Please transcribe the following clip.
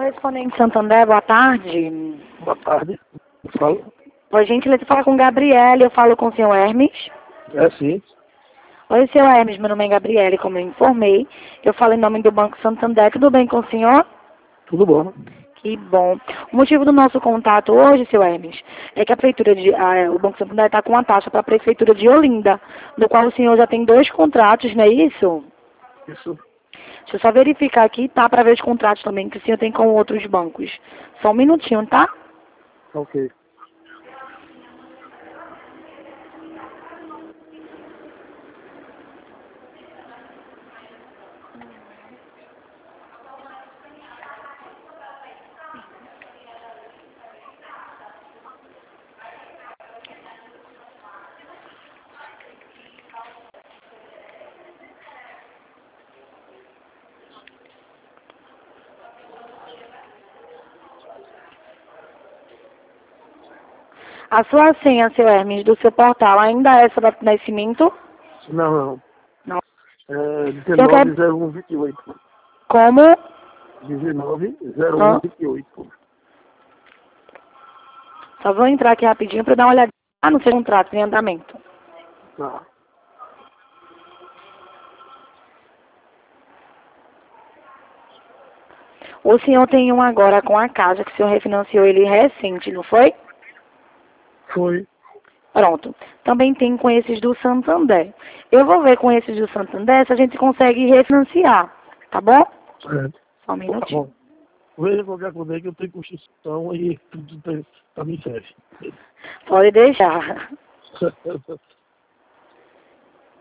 Correspondente Santander, boa tarde. Boa tarde. Fala. Por gentileza, fala com Gabriele, eu falo com o senhor Hermes. É sim. Oi, senhor Hermes, meu nome é Gabriele, como eu informei. Eu falo em nome do Banco Santander, tudo bem com o senhor? Tudo bom. Que bom. O motivo do nosso contato hoje, seu Hermes, é que o Banco Santander está com uma taxa para a Prefeitura de Olinda, no qual o senhor já tem 2 contratos, não é isso? Isso. Deixa eu só verificar aqui, tá? Para ver os contratos também que o senhor tem com outros bancos. Só um minutinho, tá? Ok. A sua senha, seu Hermes, do seu portal ainda é essa da nascimento? Não. Não. É Eu quero... 190128. Como? 190128. Só vou entrar aqui rapidinho para dar uma olhadinha no seu contrato em andamento. Tá. O senhor tem um agora com a casa, que o senhor refinanciou ele recente, não foi? Foi. Pronto. Também tem com esses do Santander. Eu vou ver com esses do Santander se a gente consegue refinanciar, tá bom? Certo. Só um Tá minutinho. bom. Veja qualquer coisa aí que eu tenho construção e tudo tá me serve. Pode deixar.